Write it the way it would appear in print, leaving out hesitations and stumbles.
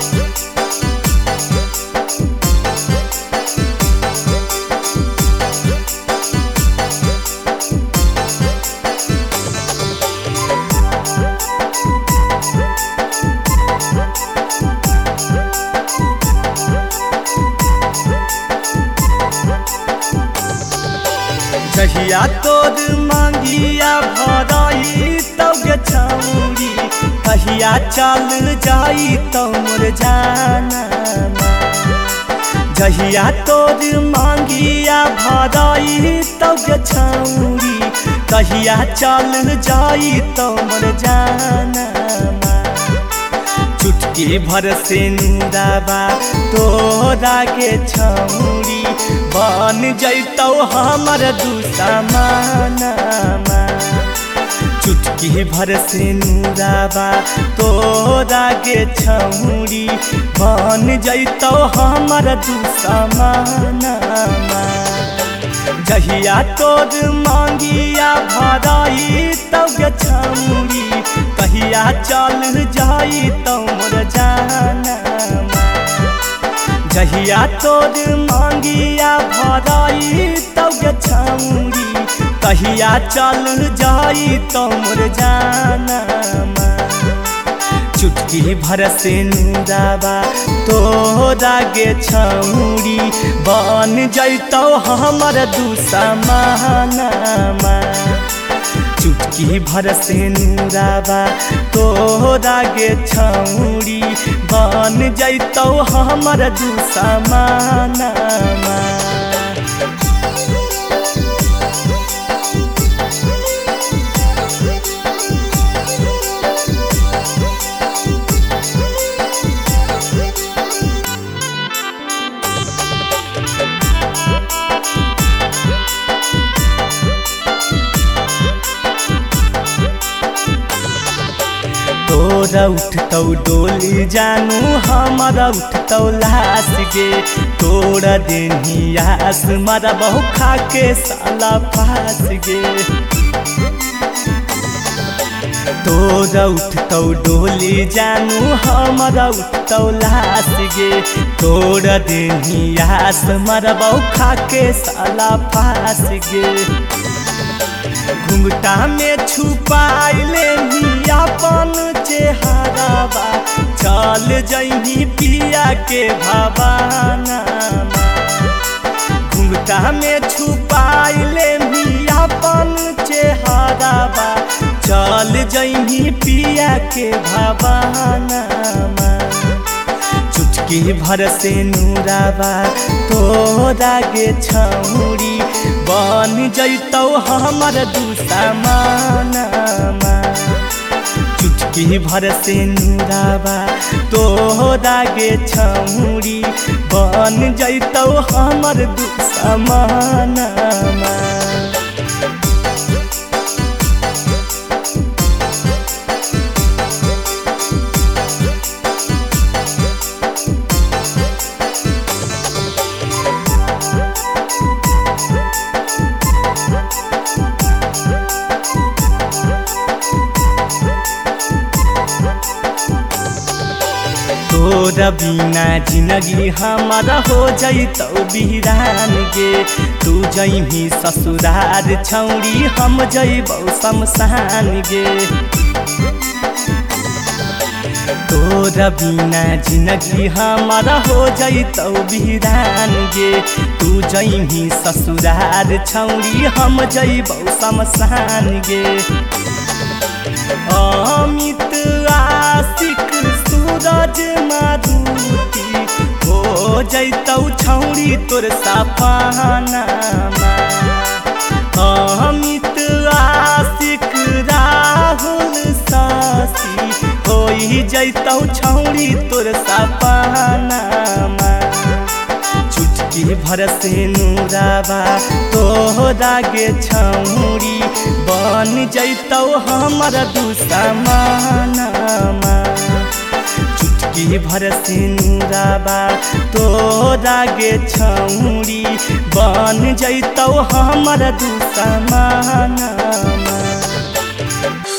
जहिया तोर मांगिया भराई तब गे छौरी कहिया चल जाई तो मोर जाना। जहिया तोर मांगिया भराई तब गे छौरी कहिया चल जाई तो मोर जाना। चुटकी भर से नुराबा तोरा के छौरी बन जैतौ हमर दुश्मनमा। चुटकी भर से नुराबा तोरा के छौरी बन जैतौ हमर दुश्मनमा। जहिया तोर मांगिया भराई तब गे छौरी कहिया चल जाई तो मोर जाना। जहिया तोर मांगिया भराई तब गे छौरी कहिया चल जाई तो मोर जाना। चुटकी भर से नुराबा तोरा गे छौरी बन जैतौ हमर दुश्मनमा। चुटकी भर से नुराबा तोरा गे छौरी बन जैतौ हमर दुश्मनमा। तोरा उठतौ डोली जानू हमारा उठतौ लाश गे। तोरा देनी आस मारा बहु खाके साला फास गे। तोरा उठतौ डोली जानू हमारा उठतौ लाश गे। तोरा देनी आस मारा बहु खाके साला फास गे। घुंघटा में छुपाइले अपन चेहराबा चल जइही पिया के भवाना। घुंघटा में छुपाइले अपन चेहराबा चल जइही पिया के भवाना। चुटकी भर से नुराबा तोरा गे छौरी बन जैतौ हमर दुश्मनमा। चुटकी भर से नुराबा तोरा गे छौरी बन जैतौ हमर दुश्मनमा। तोरा बिना जिंदगी हमारा हो जैतौ बिरान गे। तू जइही ससुरार छौरी हम जइबौ शमशान गे। तोरा बिना जिंदगी हमारा हो जैतौ बिरान गे। तू जइही ससुरार छौरी हम जइबौ शमशान गे। अमित आशिक सूरज मारुति हो जैतौ छौरी तोर सपनामा। अमित आशिक राहुल सासी हो जैतौ छौरी तोर सपनामा। चुटकी भर से नुराबा तोरा गे छौरी बन जैतौ हमर दुश्मनमा। चुटकी भर से नुराबा तोरा गे छौरी बन जैतौ हमर दुश्मनमा।